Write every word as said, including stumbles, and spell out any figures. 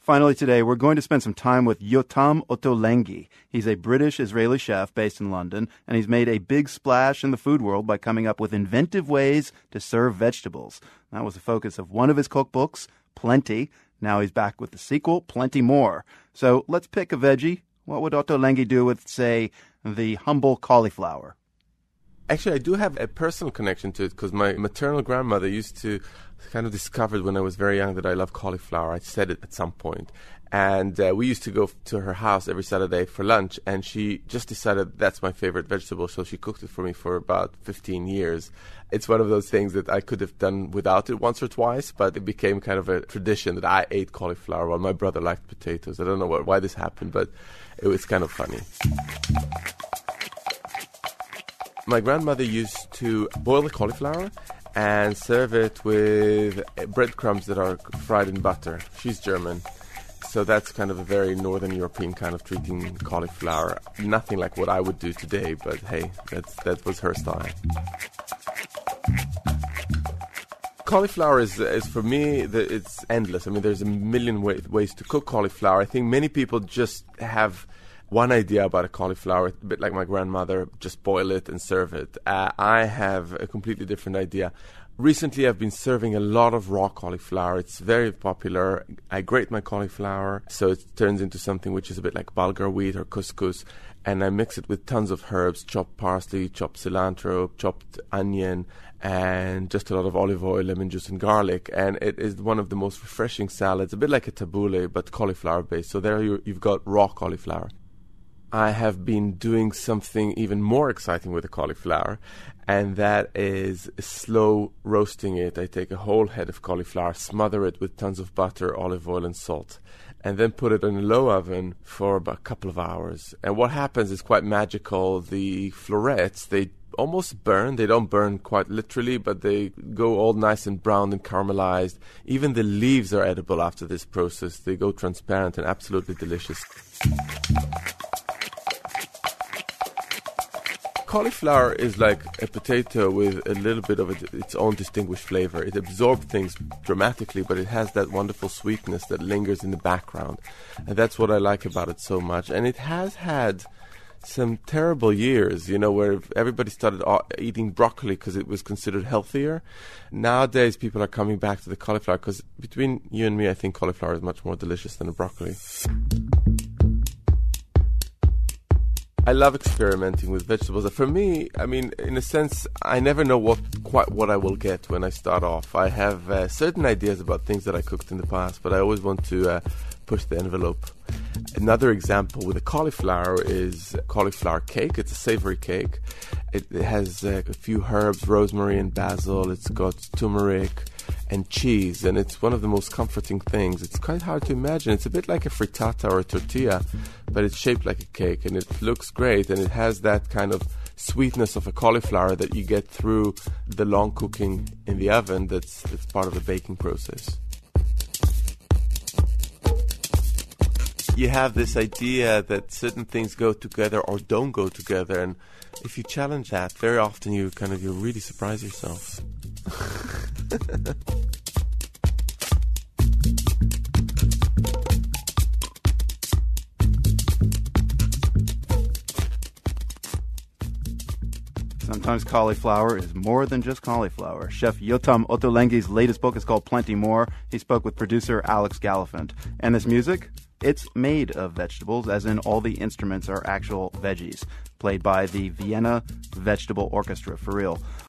Finally today, we're going to spend some time with Yotam Ottolenghi. He's a British-Israeli chef based in London, and he's made a big splash in the food world by coming up with inventive ways to serve vegetables. That was the focus of one of his cookbooks, Plenty. Now he's back with the sequel, Plenty More. So let's pick a veggie. What would Ottolenghi do with, say, the humble cauliflower? Actually, I do have a personal connection to it because my maternal grandmother used to kind of discovered when I was very young that I love cauliflower. I said it at some point. And uh, we used to go to her house every Saturday for lunch, and she just decided that's my favorite vegetable, so she cooked it for me for about fifteen years. It's one of those things that I could have done without it once or twice, but it became kind of a tradition that I ate cauliflower while my brother liked potatoes. I don't know what, why this happened, but it was kind of funny. My grandmother used to boil the cauliflower and serve it with breadcrumbs that are fried in butter. She's German, so that's kind of a very Northern European kind of treating cauliflower. Nothing like what I would do today, but hey, that's, that was her style. Cauliflower is, is for me, the, it's endless. I mean, there's a million way, ways to cook cauliflower. I think many people just have one idea about a cauliflower, a bit like my grandmother, just boil it and serve it. Uh, I have a completely different idea. Recently, I've been serving a lot of raw cauliflower. It's very popular. I grate my cauliflower, so it turns into something which is a bit like bulgur wheat or couscous, and I mix it with tons of herbs, chopped parsley, chopped cilantro, chopped onion, and just a lot of olive oil, lemon juice, and garlic. And it is one of the most refreshing salads, a bit like a tabbouleh, but cauliflower-based. So there you, you've got raw cauliflower. I have been doing something even more exciting with the cauliflower, and that is slow roasting it. I take a whole head of cauliflower, smother it with tons of butter, olive oil, and salt, and then put it in a low oven for about a couple of hours. And what happens is quite magical. The florets, they almost burn. They don't burn quite literally, but they go all nice and brown and caramelized. Even the leaves are edible after this process. They go transparent and absolutely delicious. Cauliflower is like a potato with a little bit of a, its own distinguished flavor. It absorbs things dramatically, but it has that wonderful sweetness that lingers in the background. And that's what I like about it so much. And it has had some terrible years, you know, where everybody started eating broccoli because it was considered healthier. Nowadays, people are coming back to the cauliflower because between you and me, I think cauliflower is much more delicious than a broccoli. I love experimenting with vegetables. For me, I mean, in a sense, I never know what quite what I will get when I start off. I have uh, certain ideas about things that I cooked in the past, but I always want to uh, push the envelope. Another example with a cauliflower is cauliflower cake. It's a savory cake. It, it has uh, a few herbs, rosemary and basil. It's got turmeric and cheese, and it's one of the most comforting things. It's quite hard to imagine. It's a bit like a frittata or a tortilla, but it's shaped like a cake, and it looks great, and it has that kind of sweetness of a cauliflower that you get through the long cooking in the oven. That's, that's part of the baking process. You have this idea that certain things go together or don't go together, and if you challenge that, very often you kind of you really surprise yourself. Sometimes cauliflower is more than just cauliflower. Chef Yotam Ottolenghi's latest book is called Plenty More. He spoke with producer Alex Gallafent. And this music? It's made of vegetables, as in all the instruments are actual veggies, played by the Vienna Vegetable Orchestra, for real.